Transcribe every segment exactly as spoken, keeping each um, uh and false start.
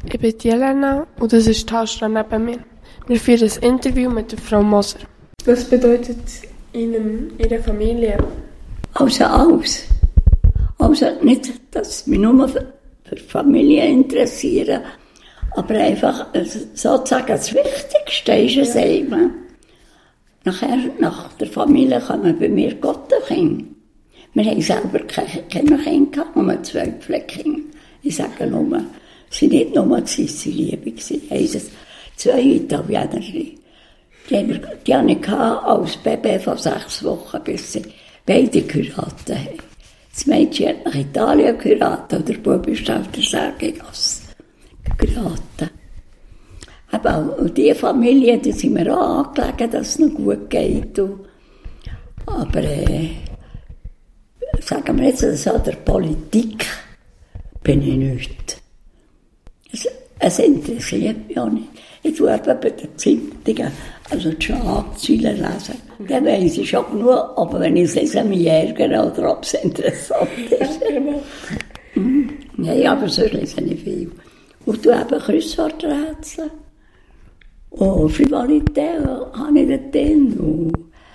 Ich bin Jelena und das ist Tascha neben mir. Wir führen ein Interview mit der Frau Moser. Was bedeutet Ihnen Ihre Familie? Also alles. Also nicht, dass ich mich nur für, für Familie interessiere, aber einfach sozusagen das Wichtigste ist es ja. Eben. Nachher, nach der Familie kommen bei mir Gottenkinder. Wir haben selber keine Kinder, nur zwei Pflegekinder. Ich sage nur, sie nicht nur sie, sie Liebe gewesen. Es zwei Italiener. Die, die hatte ich als Baby von sechs Wochen, bis sie beide geheiratet haben. Das Mädchen hat nach Italien geheiratet und der Bub ist auf der Särgegasse geheiratet. Aber und diese Familie, die sind mir auch angelegen, dass es noch gut geht. Und, aber äh, sagen wir jetzt so, der Politik bin ich nicht. Es, es interessiert mich auch nicht. Ich tue eben bei den Zeitungen, also die Schlagzeilen lesen. Dann weiss ich schon genug, aber wenn ich es lese, mich ärgere oder ob es interessant ist. mhm. Nein, aber sonst lese ich nicht viel. Und tue eben Kreuzworträtsel. Und Frivolität habe ich dort drin. Und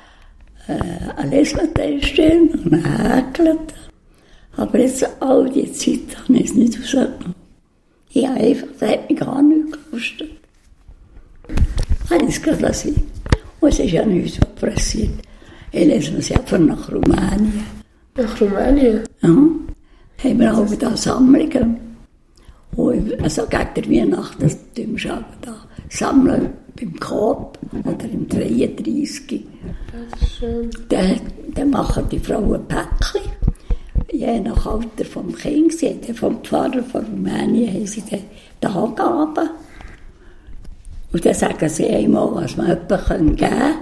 äh, ein Lesmetest drin und ein Häkeln. Aber jetzt all die Zeit habe ich es nicht rausgenommen. Ich habe einfach, das hat mich gar nicht gekostet. Ich habe es gerade lassen. Und es ist ja nichts, was passiert. Ich lese es einfach nach Rumänien. Nach Rumänien? Ja. Haben wir auch da Sammlungen. Und also gegen die Weihnachten, das tun wir schon da sammeln beim Coop oder im dreiunddreißig. Das ist schön. Dann, dann machen die Frauen Päckchen. Je nach Alter vom Kind, vom Pfarrer von Rumänien, haben sie die Angaben. Und dann sagen sie einmal, was man jemandem geben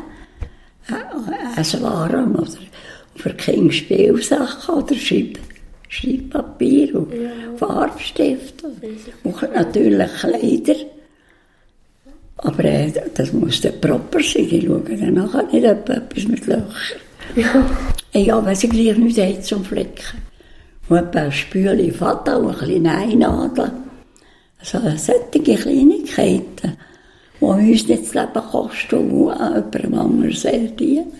kann. Esswaren oder für Kinder Spielsachen oder Schreib, Schreibpapier und ja. Farbstift. Und natürlich Kleider. Aber äh, das muss dann proper sein. Die schauen dann nachher nicht etwas mit Löchern. Ja. Ja, wenn sie gleich nichts haben zum Flicken. Und etwa ein Spüle Fata und ein bisschen Einnadel. Also solche Kleinigkeiten, die uns nicht das Leben kosten und jemandem anderen sehr dienen.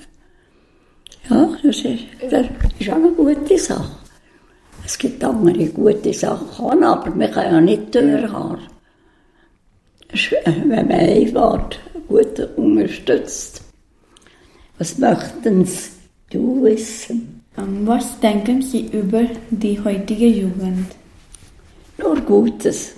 Ja, das ist, das ist auch eine gute Sache. Es gibt andere gute Sachen, aber man kann ja nicht durchhaben. Wenn man einfach gut unterstützt. Was möchten Sie du wissen? Was denken Sie über die heutige Jugend? Nur Gutes.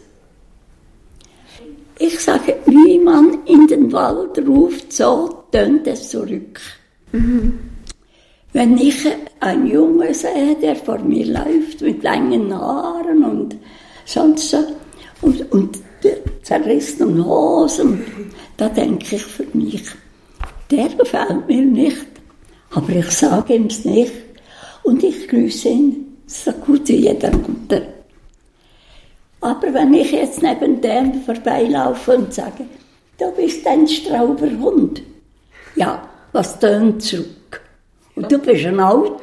Ich sage, wie man in den Wald ruft, so tönt es zurück. Mhm. Wenn ich einen Jungen sehe, der vor mir läuft mit langen Haaren und sonst so, und, und zerrissenen Hosen, da denke ich für mich, der gefällt mir nicht. Aber ich sage ihm es nicht. Und ich grüße ihn so gut wie jeder andere. Aber wenn ich jetzt neben dem vorbeilaufe und sage, du bist ein Strauberhund. Ja, was tönt zurück? Und du bist ein Alte.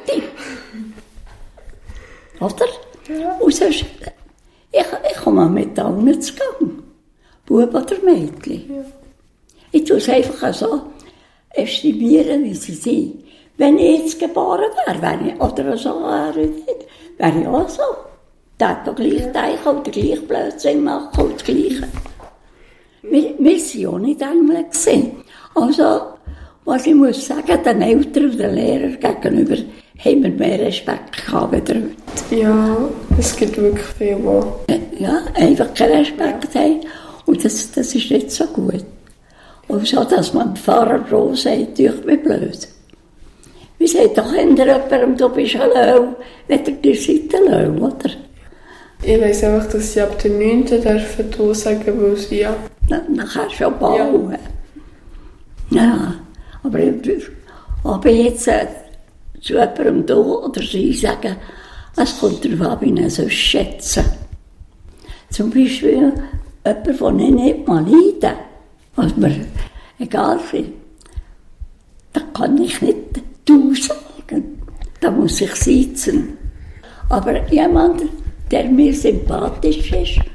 Oder? Ja. Und sonst, ich, ich komme mit allen zu gehen. Bub oder Mädchen. Ja. Ich tue es einfach so estimieren, wie sie sind. Wenn ich jetzt geboren wäre, wäre ich, oder so, wäre ich auch so. Der hat doch gleich denken oder gleich Blödsinn machen und das Gleiche. Wir, wir waren ja nicht Engel gewesen. Also, was ich muss sagen, den Eltern und den Lehrern gegenüber haben wir mehr Respekt gehabt als heute. Ja, es gibt wirklich viel, wo... Ja, einfach keinen Respekt ja. haben. Und das, das ist nicht so gut. Und so, dass man dem Pfarrer roh sagt, ich bin blöd. Wie sagt doch jemandem, du bist ein Löw, wenn ihr die Seite Löw, oder? Ich weiss einfach, dass sie ab der neunten dürfen du sagen, weil sie ja... Na, nachher schon bauen. Ja, ja aber ich, ob ich jetzt äh, zu jemandem da oder sie sagen, es kommt darauf an, wie ich es schätze. Zum Beispiel jemand, den ich nicht mal leide, was mir egal ist, da kann ich nicht du sagen. Da muss ich sitzen. Aber jemand, der mir sympathisch ist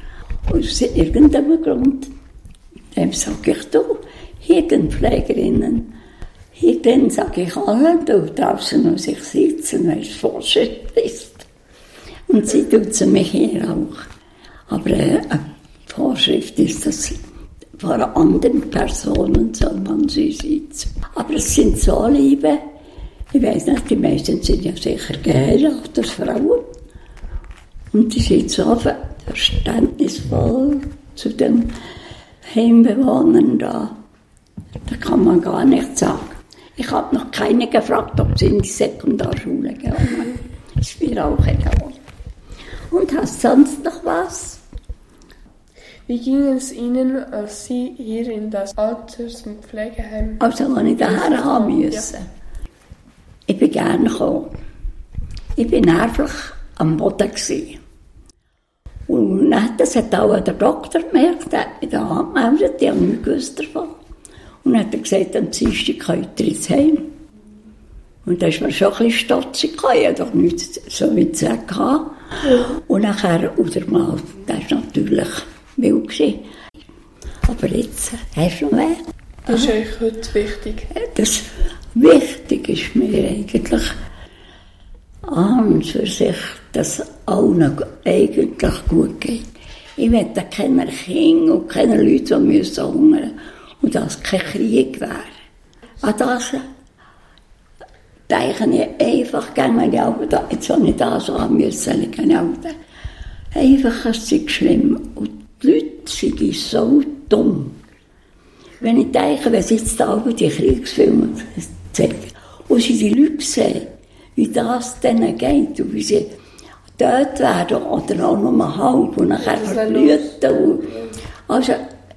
Aus irgendeinem Grund. Dem sage ich, du, hier sind Pflegerinnen. Hier drin sage ich allen, du, draußen muss ich sitzen, weil es Vorschrift ist. Und sie tut sie mich hier auch. Aber äh, eine Vorschrift ist, dass vor anderen Personen soll man sie sitzen. Aber es sind so Liebe, ich weiß nicht, die meisten sind ja sicher geheiratet als Frauen. Und die sind so verständnisvoll zu den Heimbewohnern da. Da kann man gar nichts sagen. Ich habe noch keine gefragt, ob sie in die Sekundarschule gegangen. Ist mir auch egal. Und hast sonst noch was? Wie ging es Ihnen, als Sie hier in das Alters- und Pflegeheim... Also, als ich daher haben musste. Ja. Ich bin gerne gekommen. Ich war nervlich am Boden gewesen. Und das hat auch der Doktor gemerkt, der hat mich da angemeldet, die haben nicht gewusst davon. Und dann hat er gesagt, am Dienstag könnt ihr ins Heim. Und da ist mir schon ein bisschen stotzig gekommen, ich hatte doch nichts so weit zu sagen. Und nachher, oder mal, das war natürlich wild gewesen. Aber jetzt, hast du noch mehr? Das ist eigentlich heute wichtig. Das wichtig ist mir eigentlich an und für sich, dass es allen eigentlich gut geht. Ich will keine Kinder und keine Leute, die müssen hungern und dass es kein Krieg wäre. An das denke ich einfach gerne, wenn ich auch da, jetzt habe ich da so haben müssen, ich kann auch einfach, es ist schlimm. Und die Leute sind so dumm. Wenn ich denke, wenn sie jetzt da die Kriegsfilme zeigen und sie die Leute sehen, wie das denen geht und wie sie tot werden oder auch nur halb und nachher verblühen. Also,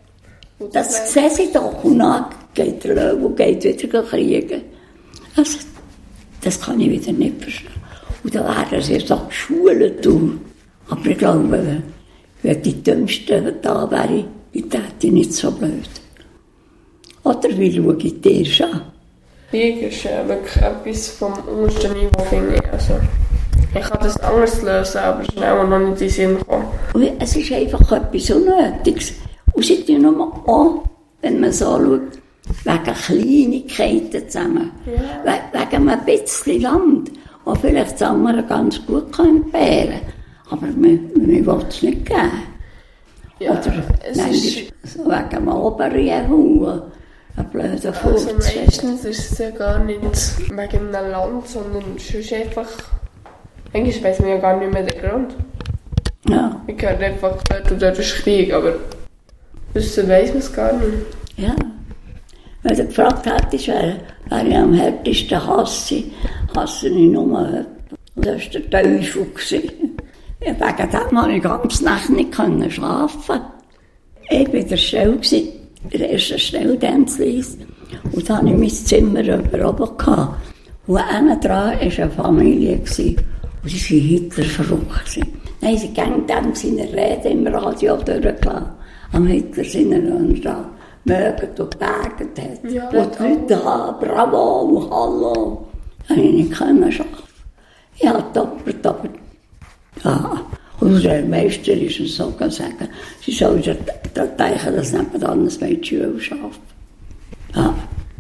das sehen sie doch und dann geht der Löwe und geht wieder kriegen. Also, das kann ich wieder nicht verstehen. Und da werden sie so geschult. Aber ich glaube, wenn die Dümmsten da wären, ich täte nicht so blöd. Oder wie schaue ich dir an? Krieg ist äh, wirklich etwas vom untersten Niveau, finde ich. Also, ich kann das anders lösen, aber es ist auch noch nicht in den Sinn gekommen. Und es ist einfach etwas Unnötiges. Und sie tun nur auch, wenn man so schaut, wegen Kleinigkeiten zusammen. Ja. We- wegen einem bisschen Land, wo vielleicht das andere ganz gut können bären. Aber man, man will es nicht geben. Ja, oder es nein, ist... so wegen dem Oberriehenhauen. Ein blöder Also meistens ist es ja gar nicht wegen einem Land, sondern es ist einfach... Eigentlich weiss man ja gar nicht mehr den Grund. Ja. Ich höre einfach, dort und dort ist Krieg, aber wissen weiss man es gar nicht. Ja. Wenn du gefragt hättest, wer, wer ich am härtesten hasse, hasse ich nur jemanden. Das war der Teufel. Ja, wegen dem konnte ich ganz Nacht nicht schlafen. Ich war der Stelle, der ersten Stelle Dänzlis. Und da hatte ich mein Zimmer über oben gehabt. Und innen dran war eine Familie. Und sie waren Hitler verrückt. Nein, sie gingen dann seine Rede im Radio durchgelassen. Am Hitler seine Rede. Mögen und gebergt hat. Ja, und die Leute haben, bravo und hallo. Da konnte ich nicht schaffen. Ich habe doppelt, doppelt. Ja. Und der Meister ist es so sagen, sie sollen denken, dass nebenan ein Mädchen arbeiten. Ja.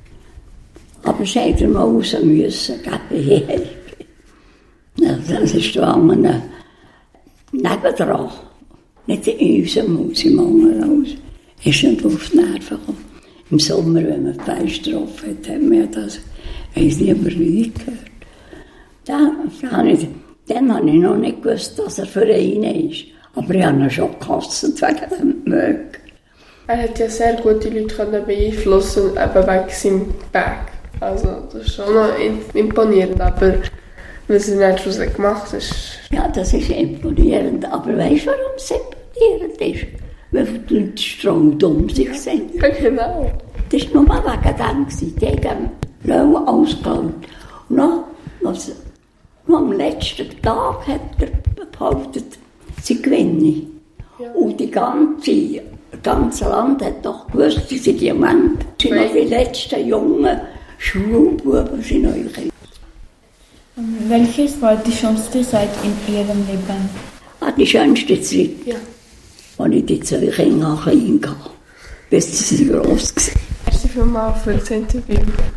Aber sie hätten mal raus müssen, geben. Das ist da an nebendran. Nicht in unserem Haus, im anderen Haus. Ist nicht auf die Nerven gekommen. Im Sommer, wenn man Fleisch getroffen hat, haben wir das, weiss nicht, aber nie gehört. Dann, dann, habe ich, dann habe ich noch nicht gewusst, dass er für einen ist. Aber ich habe ihn schon gehasst wegen dem Mögen. Er hat ja sehr gute Leute können beeinflussen, eben wegen seinem Bag. Also, das ist schon noch imponierend, aber was er nicht schon gemacht hat. Ja, das ist imponierend. Aber weißt du, warum es imponierend ist? Weil die Leute streng dumm sich sind. Ja, genau. Das war nur wegen dem. Die haben Löwen ausgeholt. Und dann, was, nur am letzten Tag hat er behauptet, sie gewinnen. Ja. Und die ganze, das ganze Land hat doch gewusst, sie sind im Moment. Sie sind noch die letzten jungen Schulbuben. Sind noch Welches war die schönste Zeit in Ihrem Leben? Ah, die schönste Zeit? Ja. als ich die zwei Kinder klein hatte, bis sie gross waren. Merci vielmals für das Interview.